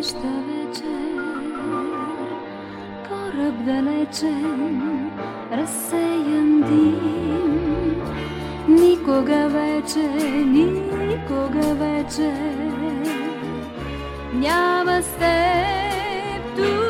Нощта вечер, кораб далечен, разсеян дим. Никога вече няма с теб тук.